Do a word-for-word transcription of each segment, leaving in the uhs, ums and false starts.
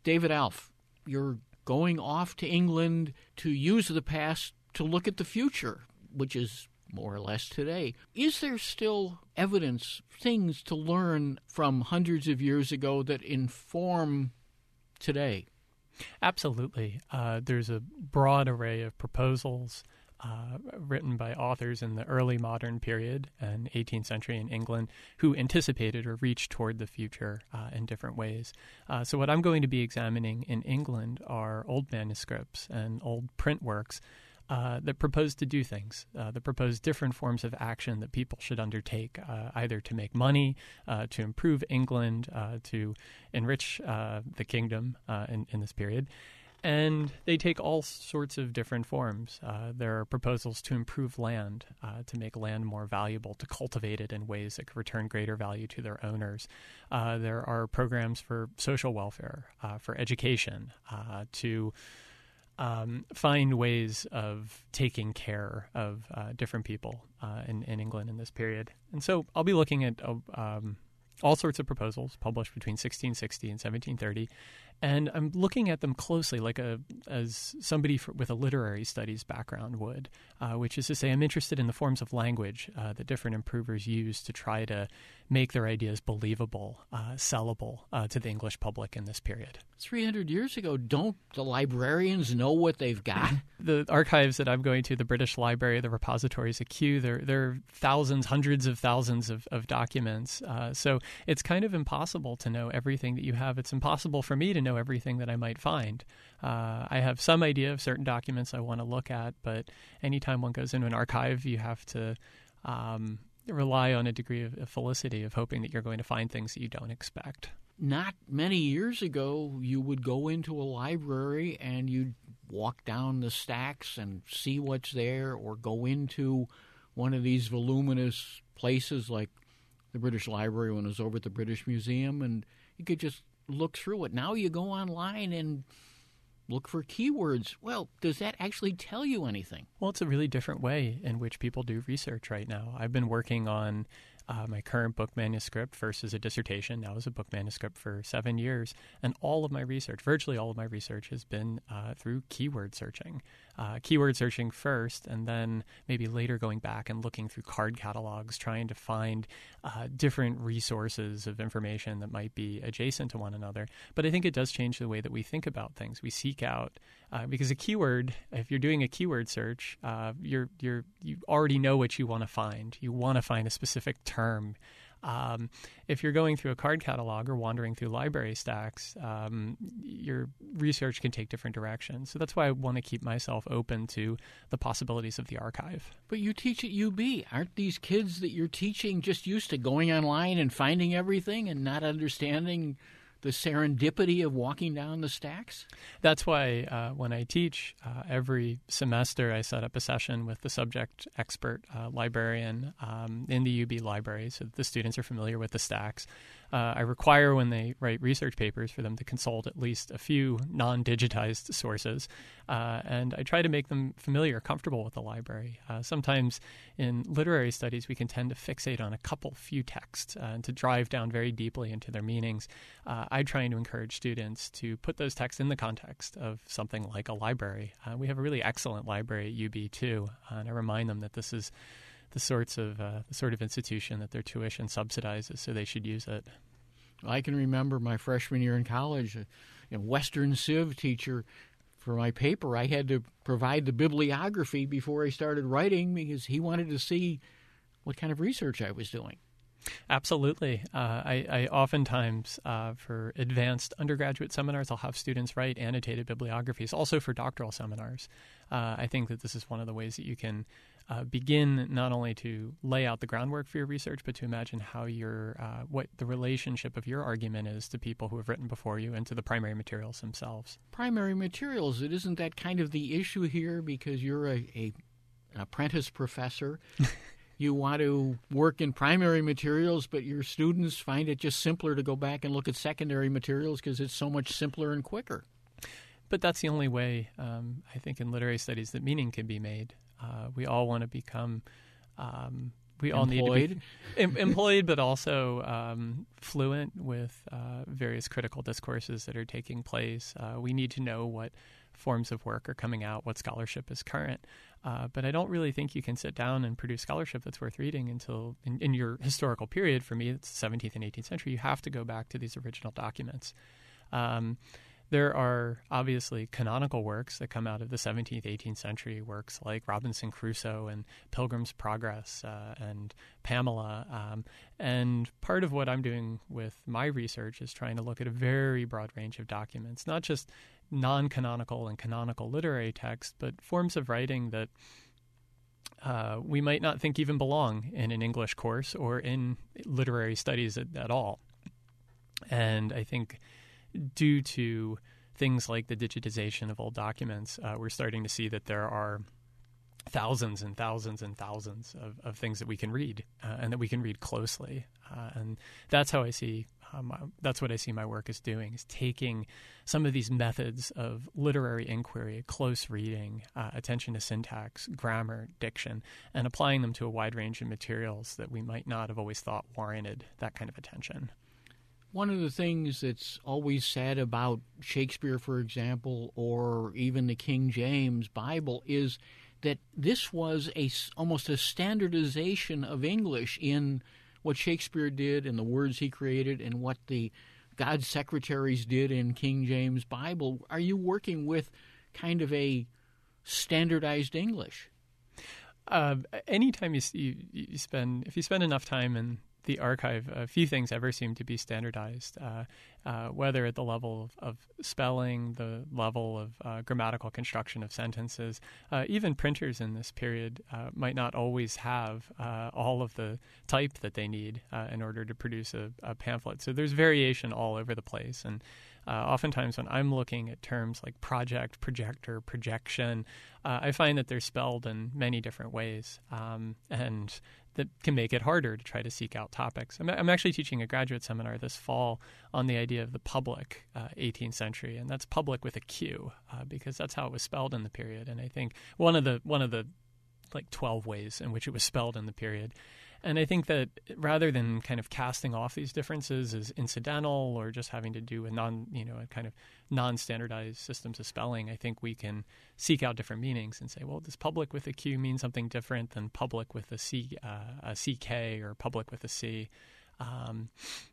David Alf, you're going off to England to use the past to look at the future, which is more or less today. Is there still evidence, things to learn from hundreds of years ago that inform today? Absolutely. Uh, there's a broad array of proposals uh, written by authors in the early modern period and eighteenth century in England who anticipated or reached toward the future uh, in different ways. Uh, so what I'm going to be examining in England are old manuscripts and old print works Uh, that propose to do things, uh, that propose different forms of action that people should undertake, uh, either to make money, uh, to improve England, uh, to enrich uh, the kingdom uh, in, in this period. And they take all sorts of different forms. Uh, there are proposals to improve land, uh, to make land more valuable, to cultivate it in ways that could return greater value to their owners. Uh, there are programs for social welfare, uh, for education, uh, to Um, find ways of taking care of uh, different people uh, in, in England in this period. And so I'll be looking at uh, um, all sorts of proposals published between sixteen sixty and seventeen thirty, and I'm looking at them closely, like a as somebody for, with a literary studies background would, uh, which is to say I'm interested in the forms of language uh, that different improvers use to try to make their ideas believable, uh, sellable uh, to the English public in this period. three hundred years ago, don't the librarians know what they've got? The archives that I'm going to, the British Library, the repositories at Kew, there, there are thousands, hundreds of thousands of, of documents. Uh, so it's kind of impossible to know everything that you have. It's impossible for me to know everything that I might find. Uh, I have some idea of certain documents I want to look at, but anytime one goes into an archive, you have to um, rely on a degree of, of felicity of hoping that you're going to find things that you don't expect. Not many years ago, you would go into a library and you'd walk down the stacks and see what's there, or go into one of these voluminous places like the British Library when I was over at the British Museum, and you could just look through it. Now you go online and look for keywords. Well, does that actually tell you anything? Well, it's a really different way in which people do research right now. I've been working on uh, my current book manuscript, first as a dissertation, now as a book manuscript for seven years. And all of my research, virtually all of my research, has been uh, through keyword searching. Uh, keyword searching first, and then maybe later going back and looking through card catalogs, trying to find uh, different resources of information that might be adjacent to one another. But I think it does change the way that we think about things. We seek out, uh, because a keyword, if you're doing a keyword search, uh, you're you're you already know what you want to find. You want to find a specific term. Um, if you're going through a card catalog or wandering through library stacks, um, your research can take different directions. So that's why I want to keep myself open to the possibilities of the archive. But you teach at U B. Aren't these kids that you're teaching just used to going online and finding everything and not understanding the serendipity of walking down the stacks? That's why uh, when I teach, uh, every semester I set up a session with the subject expert uh, librarian um, in the U B library so that the students are familiar with the stacks. Uh, I require when they write research papers for them to consult at least a few non-digitized sources, uh, and I try to make them familiar, comfortable with the library. Uh, sometimes in literary studies we can tend to fixate on a couple few texts uh, and to drive down very deeply into their meanings. Uh, I try to encourage students to put those texts in the context of something like a library. Uh, we have a really excellent library at U B too, uh, and I remind them that this is the sorts of uh, the sort of institution that their tuition subsidizes, so they should use it. I can remember my freshman year in college, a, a Western Civ teacher. For my paper, I had to provide the bibliography before I started writing because he wanted to see what kind of research I was doing. Absolutely. Uh, I, I oftentimes, uh, for advanced undergraduate seminars, I'll have students write annotated bibliographies, also for doctoral seminars. Uh, I think that this is one of the ways that you can uh, begin not only to lay out the groundwork for your research, but to imagine how your, uh, what the relationship of your argument is to people who have written before you and to the primary materials themselves. Primary materials, it isn't that kind of the issue here because you're a, a an apprentice professor. You want to work in primary materials, but your students find it just simpler to go back and look at secondary materials because it's so much simpler and quicker. But that's the only way, um, I think, in literary studies that meaning can be made. Uh, we all want to become um, we all employed. need to be em- employed, but also um, fluent with uh, various critical discourses that are taking place. Uh, we need to know what forms of work are coming out, what scholarship is current. Uh, but I don't really think you can sit down and produce scholarship that's worth reading until, in, in your historical period, for me, it's seventeenth and eighteenth century, you have to go back to these original documents. Um, there are obviously canonical works that come out of the seventeenth, eighteenth century, works like Robinson Crusoe and Pilgrim's Progress uh, and Pamela. Um, and part of what I'm doing with my research is trying to look at a very broad range of documents, not just non-canonical and canonical literary texts, but forms of writing that uh, we might not think even belong in an English course or in literary studies at, at all. And I think due to things like the digitization of old documents, uh, we're starting to see that there are thousands and thousands and thousands of, of things that we can read uh, and that we can read closely. Uh, and that's how I see, um, that's what I see my work as doing, is taking some of these methods of literary inquiry, close reading, uh, attention to syntax, grammar, diction, and applying them to a wide range of materials that we might not have always thought warranted that kind of attention. One of the things that's always said about Shakespeare, for example, or even the King James Bible, is that this was a, almost a standardization of English in what Shakespeare did and the words he created and what the God's secretaries did in King James Bible. Are you working with kind of a standardized English? Uh, anytime you, you, you spend, if you spend enough time in the archive, a few things ever seem to be standardized, uh, uh, whether at the level of, of spelling, the level of uh, grammatical construction of sentences. Uh, even printers in this period uh, might not always have uh, all of the type that they need uh, in order to produce a, a pamphlet. So there's variation all over the place. And uh, oftentimes when I'm looking at terms like project, projector, projection, uh, I find that they're spelled in many different ways. Um, and that can make it harder to try to seek out topics. I'm, I'm actually teaching a graduate seminar this fall on the idea of the public uh, eighteenth century, and that's public with a Q, uh, because that's how it was spelled in the period. And I think one of the one of the like twelve ways in which it was spelled in the period. And I think that rather than kind of casting off these differences as incidental or just having to do with non, you know, a kind of non-standardized systems of spelling, I think we can seek out different meanings and say, well, does public with a Q mean something different than public with a C, uh, a C K or public with a C? Um,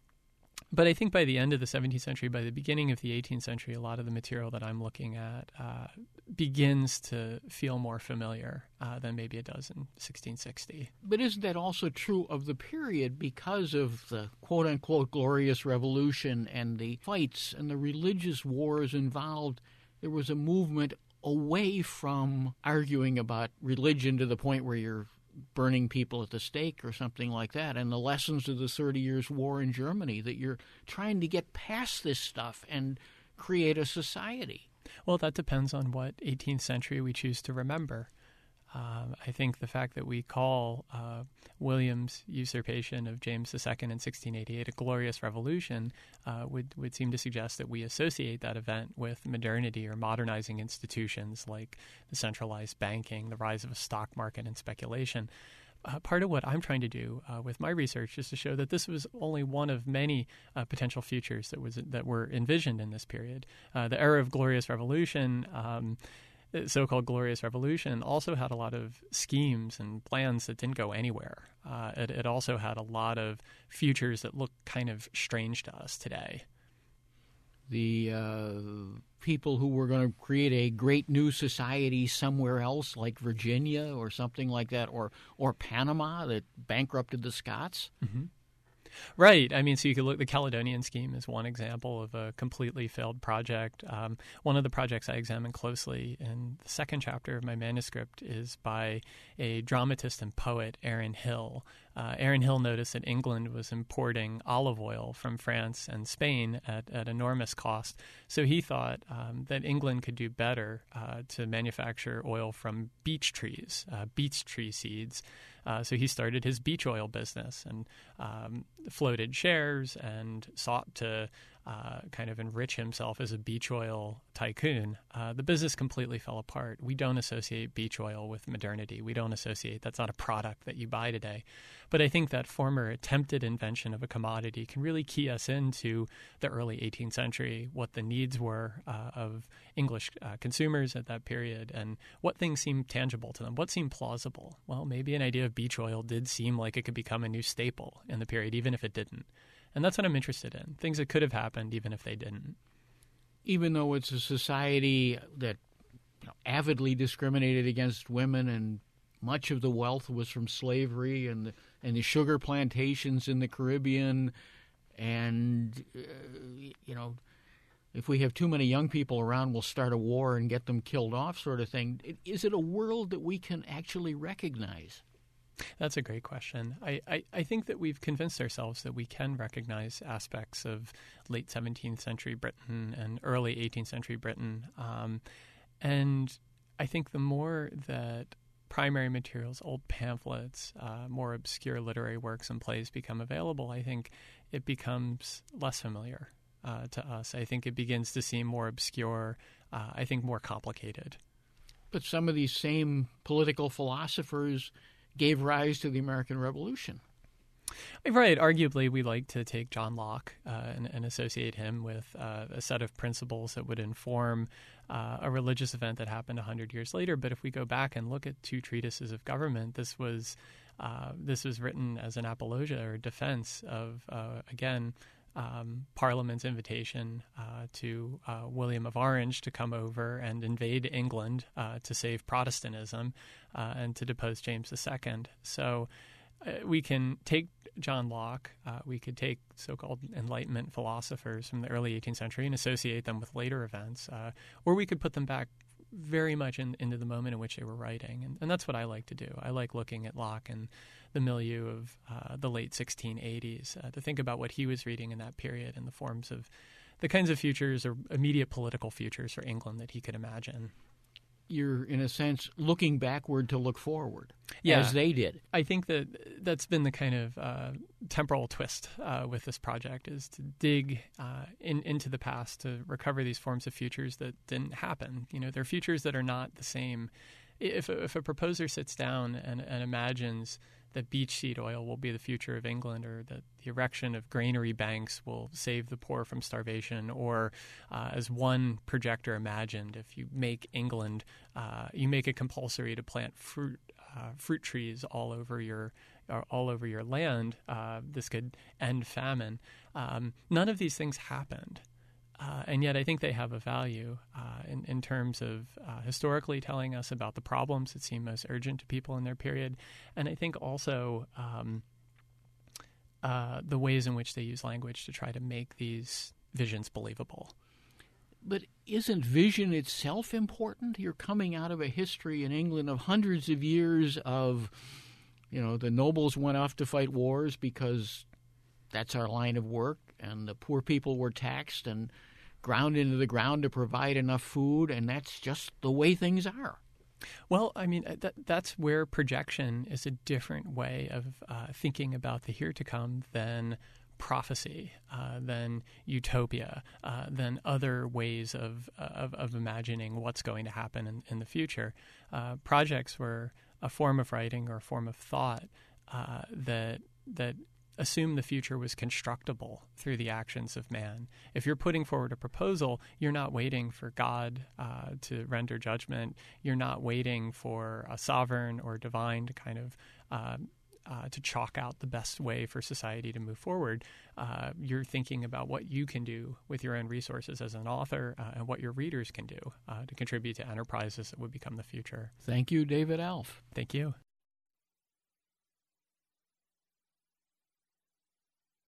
But I think by the end of the seventeenth century, by the beginning of the eighteenth century, a lot of the material that I'm looking at uh, begins to feel more familiar uh, than maybe it does in sixteen sixty. But isn't that also true of the period because of the quote-unquote glorious revolution and the fights and the religious wars involved? There was a movement away from arguing about religion to the point where you're burning people at the stake or something like that, and the lessons of the Thirty Years' War in Germany, that you're trying to get past this stuff and create a society. Well, that depends on what eighteenth century we choose to remember. Um, I think the fact that we call uh, William's usurpation of James the Second in sixteen eighty-eight a glorious revolution uh, would, would seem to suggest that we associate that event with modernity or modernizing institutions like the centralized banking, the rise of a stock market and speculation. Uh, part of what I'm trying to do uh, with my research is to show that this was only one of many uh, potential futures that was that were envisioned in this period. Uh, the era of glorious revolution, um, the so-called glorious revolution, also had a lot of schemes and plans that didn't go anywhere. Uh, it, it also had a lot of futures that look kind of strange to us today. The uh, people who were going to create a great new society somewhere else, like Virginia or something like that, or or Panama that bankrupted the Scots. Mm-hmm. Right. I mean, so you could look, the Caledonian Scheme is one example of a completely failed project. Um, one of the projects I examined closely in the second chapter of my manuscript is by a dramatist and poet, Aaron Hill. Uh, Aaron Hill noticed that England was importing olive oil from France and Spain at, at enormous cost. So he thought um, that England could do better uh, to manufacture oil from beech trees, uh, beech tree seeds. Uh, so he started his beech oil business and um, floated shares and sought to uh, kind of enrich himself as a beach oil tycoon, uh, the business completely fell apart. We don't associate beach oil with modernity. We don't associate, that's not a product that you buy today. But I think that former attempted invention of a commodity can really key us into the early eighteenth century, what the needs were uh, of English uh, consumers at that period, and what things seemed tangible to them, what seemed plausible. Well, maybe an idea of beach oil did seem like it could become a new staple in the period, even if it didn't. And that's what I'm interested in, things that could have happened even if they didn't. Even though it's a society that, you know, avidly discriminated against women, and much of the wealth was from slavery and the, and the sugar plantations in the Caribbean, and, uh, you know, if we have too many young people around, we'll start a war and get them killed off, sort of thing. Is it a world that we can actually recognize? That's a great question. I, I, I think that we've convinced ourselves that we can recognize aspects of late seventeenth century Britain and early eighteenth century Britain. Um, and I think the more that primary materials, old pamphlets, uh, more obscure literary works and plays become available, I think it becomes less familiar uh, to us. I think it begins to seem more obscure, uh, I think more complicated. But some of these same political philosophers gave rise to the American Revolution. Right. Arguably, we like to take John Locke uh, and, and associate him with uh, a set of principles that would inform uh, a religious event that happened one hundred years later. But if we go back and look at two treatises of government, this was uh, this was written as an apologia or defense of, uh, again, Um, Parliament's invitation uh, to uh, William of Orange to come over and invade England uh, to save Protestantism uh, and to depose James the Second. So uh, we can take John Locke, uh, we could take so-called Enlightenment philosophers from the early eighteenth century and associate them with later events, uh, or we could put them back very much in, into the moment in which they were writing. And, and that's what I like to do. I like looking at Locke and the milieu of uh, the late sixteen eighties, uh, to think about what he was reading in that period and the forms of the kinds of futures or immediate political futures for England that he could imagine. You're, in a sense, looking backward to look forward, yeah. as they did. I think that that's been the kind of uh, temporal twist uh, with this project, is to dig uh, in, into the past to recover these forms of futures that didn't happen. You know, they're futures that are not the same. If a, if a proposer sits down and, and imagines that beach seed oil will be the future of England, or that the erection of granary banks will save the poor from starvation, or uh, as one projector imagined, if you make England, uh, you make it compulsory to plant fruit uh, fruit trees all over your uh, all over your land, uh, this could end famine. Um, none of these things happened. Uh, and yet I think they have a value uh, in, in terms of uh, historically telling us about the problems that seem most urgent to people in their period. And I think also um, uh, the ways in which they use language to try to make these visions believable. But isn't vision itself important? You're coming out of a history in England of hundreds of years of, you know, the nobles went off to fight wars because that's our line of work, and the poor people were taxed and ground into the ground to provide enough food, and that's just the way things are. Well, I mean, that, that's where projection is a different way of uh, thinking about the here to come than prophecy, uh, than utopia, uh, than other ways of, of, of imagining what's going to happen in, in the future. Uh, projects were a form of writing or a form of thought uh, that that assume the future was constructible through the actions of man. If you're putting forward a proposal, you're not waiting for God uh, to render judgment. You're not waiting for a sovereign or divine to kind of uh, uh, to chalk out the best way for society to move forward. Uh, you're thinking about what you can do with your own resources as an author uh, and what your readers can do uh, to contribute to enterprises that would become the future. Thank you, David Alf. Thank you.